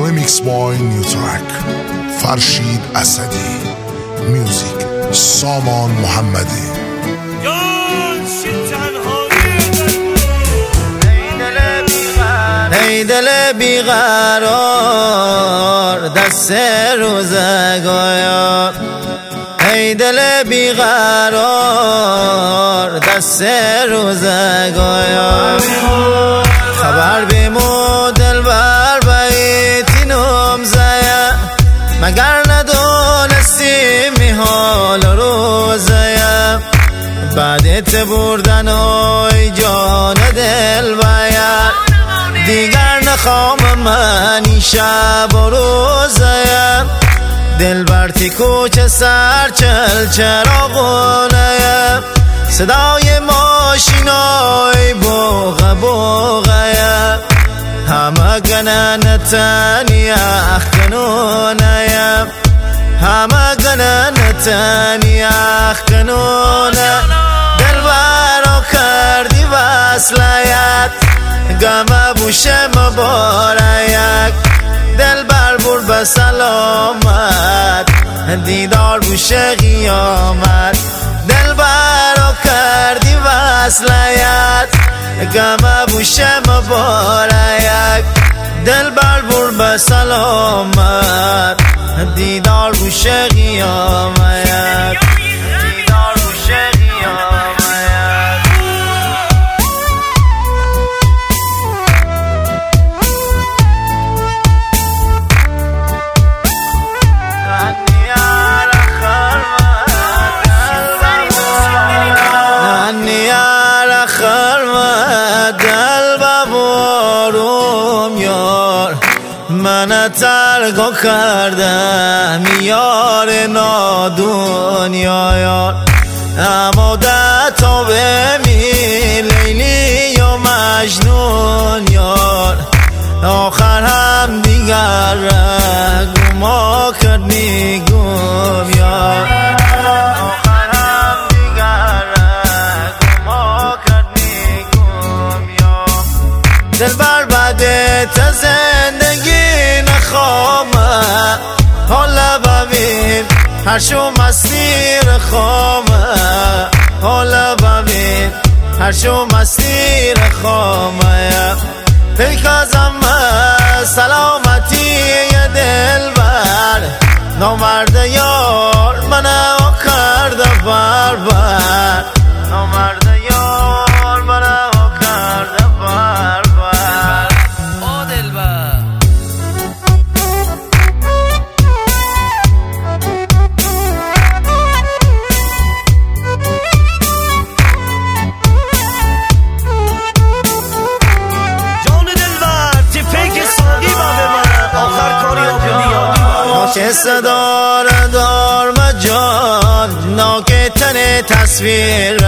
Remix by New Track فرشید اسدی میوزیک سامان محمدی. ای دل بیقرار دست روزگار، ای دل بیقرار دست روزگار، خبر بیمو دلبر بیتینم زیا، مگر ندونستی می حال روزیا، بعدت بردن ای جان دل باید، دیگر نخوام منی شب و روزیم، دل برتی کوچه سر چل چراغونیم، صدای ماشینای بوغه بوغه، همه گنن تنیخ کنونیم، همه گنن تنیخ کنونه، دل برا کردی وصلیت، گمه بوشه مبارک، دل بر بر به سلامت، دیدار بوشه قیامت، دل برا کردی وصلیت، گمه بوشه مبارک، دل بر بر به سلامت، دیدار بوشه قیامت، دیدار بوشه قیامت. من ترگو کردم یار نادنیا یار، اما ده تا بمی لیلی و مجنون یار، آخر هم دیگر گما کرد نیگم یار، آخر هم دیگر گما کرد نیگم یار، دل بر بده تا زندگی نخوامه، حالا ببین هر شو مسیر خامه، حالا ببین هر شو مسیر خامه، پیکازم سلامتی دل بر، نامرد یار منو کرده بربر، نامرد یار منو کرده بربر. قصه داره دار مجان ناکتن تصویر،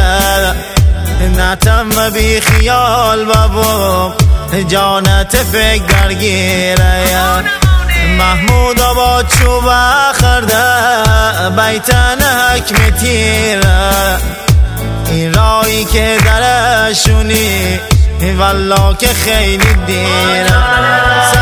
نتم بی خیال بابا جانت فکر درگیره، محمود آباد چوب خرده بیتن حکم تیره، این رایی که درشونی والله که خیلی دیره،